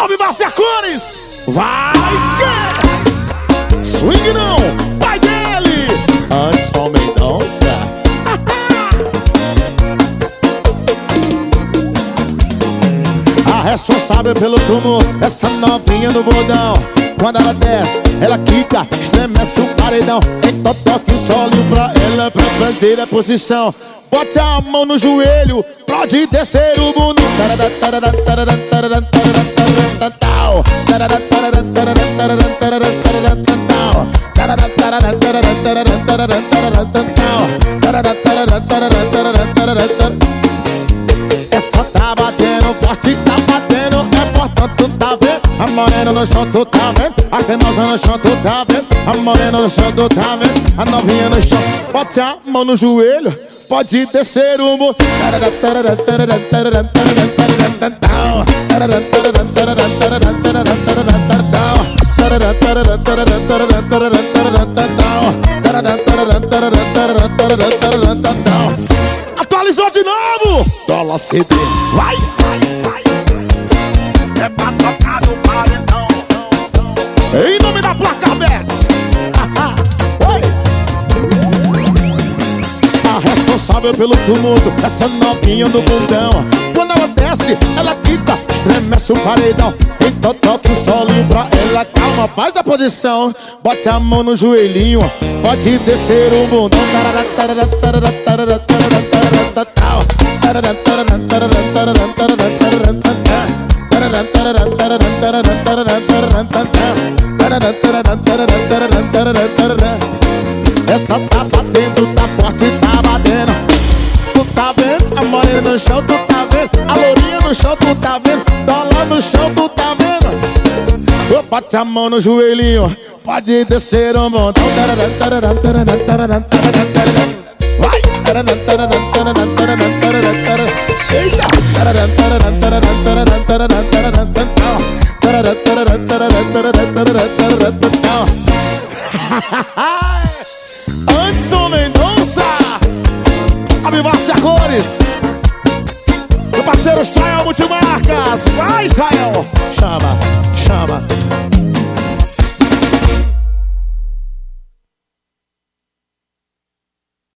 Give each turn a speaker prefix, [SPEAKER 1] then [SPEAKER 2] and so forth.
[SPEAKER 1] Avivar-se a cores. Vai que swing não, vai dele. Anderson Mendonça. A responsável pelo tumor, essa novinha do bordão. Quando ela desce, ela quica, estremece o paredão. Então toque o solinho pra ela, pra fazer a posição. Bote a mão no joelho, pode descer o bundão. Essa tá batendo forte, tá batendo, é portanto tá vendo. A morena no chão, tu tá vendo. A cremosa no chão, tu tá vendo. A morena no chão, tu tá vendo. A novinha no chão, bote a mão no joelho, pode descer o muro. Atualizou de novo. Dólar CD. Vai, vai, vai. É pra tocar no paredão. Em nome da placa Bets. A responsável pelo tumulto, essa novinha do bundão. Quando ela desce, ela quica, estremece o paredão. Então toque o solinho pra ela, calma, faz a posição. Bote a mão no joelhinho, pode descer o bundão. Essa tá batendo, tá forte, tá batendo. Tu tá vendo? A morena no chão, tu tá vendo? A lourinha no chão, tu tá vendo? Dólar no chão, tu tá vendo? Bote a mão no joelhinho, pode descer o montão. Vai! Eita! Anderson Mendonça. Avivar-se a cores. Meu parceiro Israel Multimarcas. Vai, Israel. Chama, chama.